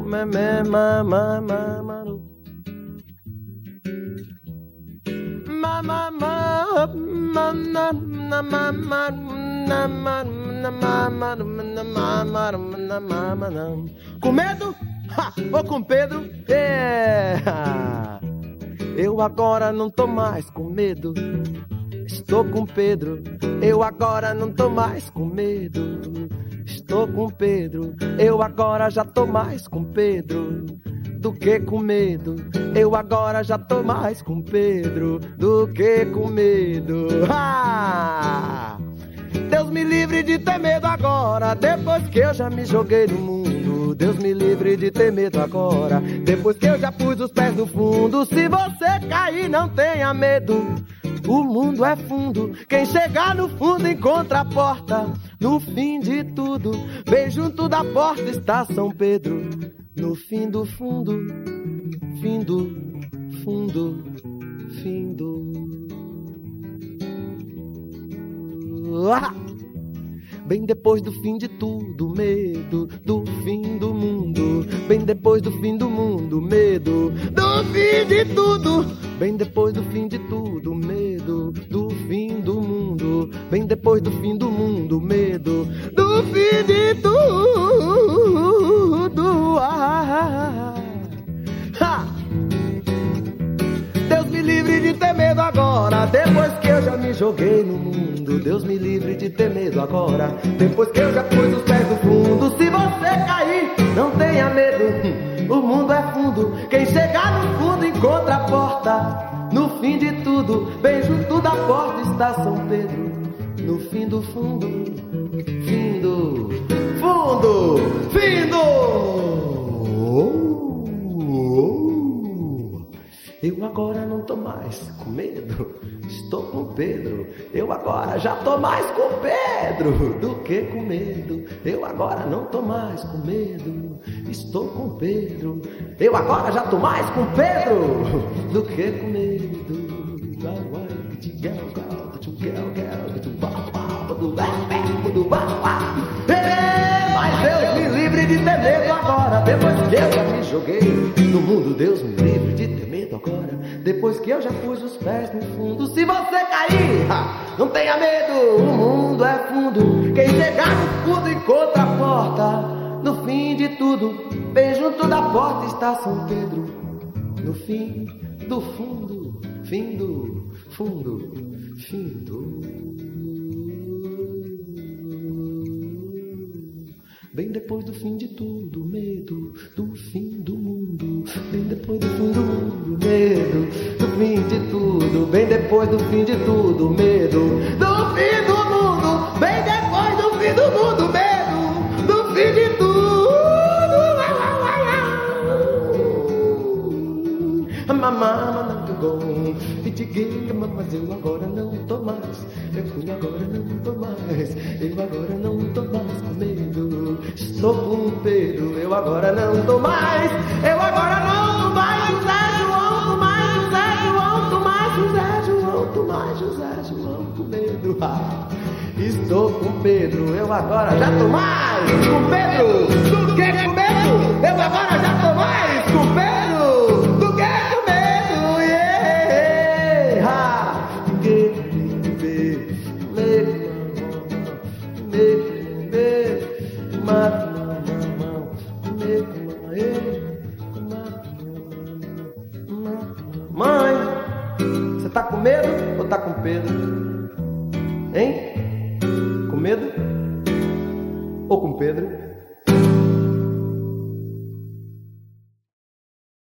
Com medo? Ha! Ou com Pedro? É! Eu agora não tô mais com medo. Estou com Pedro. Eu agora não tô mais com medo. Estou com Pedro. Eu agora já tô mais com Pedro do que com medo. Eu agora já tô mais com Pedro do que com medo. Ha! Deus me livre de ter medo agora, depois que eu já me joguei no mundo. Deus me livre de ter medo agora, depois que eu já pus os pés no fundo. Se você cair, não tenha medo. O mundo é fundo, quem chegar no fundo encontra a porta. No fim de tudo, bem junto da porta está São Pedro. No fim do fundo, fim do fundo, fim do... Bem depois do fim de tudo, medo do fim do mundo. Bem depois do fim do mundo, medo do fim de tudo. Bem depois do fim de tudo, medo do fim do mundo. Bem depois do fim do mundo, medo do fim de tudo. Deus me livre de ter medo agora, depois que eu já me joguei no mundo. Deus me livre de ter medo agora, depois que eu já pus os pés no fundo. Se você cair, não tenha medo. O mundo é fundo, quem chegar no fundo encontra a porta. No fim de tudo, bem junto da porta está São Pedro. No fim do fundo, fim do fundo, fim do... Eu agora não tô mais com medo, estou com Pedro. Eu agora já tô mais com Pedro do que com medo. Eu agora não tô mais com medo, estou com Pedro. Eu agora já tô mais com Pedro do que com medo. Mas Deus me livre de ter medo agora, depois que eu já me joguei no mundo. Deus me livre de ter medo agora, depois que eu já pus os pés no fundo. Se você cair, não tenha medo. O mundo é fundo, quem chegar no fundo encontra a porta. No fim de tudo, bem junto da porta está São Pedro. No fim do fundo, fim do fundo, fim do... Bem depois do fim de tudo, medo do fim do mundo. Bem depois do fim do mundo, medo do fim de tudo. Bem depois do fim de tudo, medo do fim do mundo. Bem depois do fim do mundo, medo do fim de tudo. Mamãe não pegou, mas eu agora não tô mais. Eu agora não tô mais. Eu agora não tô mais com medo. Estou com Pedro. Eu agora não tô mais. Eu agora não tô mais. José João, tô mais. José João, tô mais. José João, tô mais. José João, com medo. Estou com Pedro. Eu agora já tô mais com Pedro do que com medo. Eu agora já tô mais com Pedro do que com medo. Mãe, você tá com medo ou tá com Pedro? Hein? Com medo ou com Pedro?